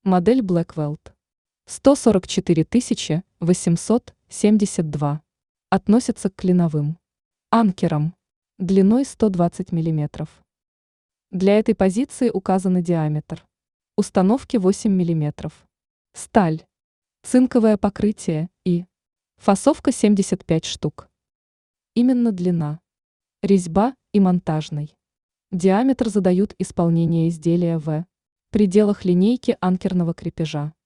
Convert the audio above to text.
Модель Blackwell 144 872. Относится к клиновым анкерам длиной 120 мм. Для этой позиции указаны диаметр установки 8 мм, сталь, цинковое покрытие и фасовка 75 штук. Именно длина, резьба и монтажный диаметр задают исполнение изделия в пределах линейки анкерного крепежа.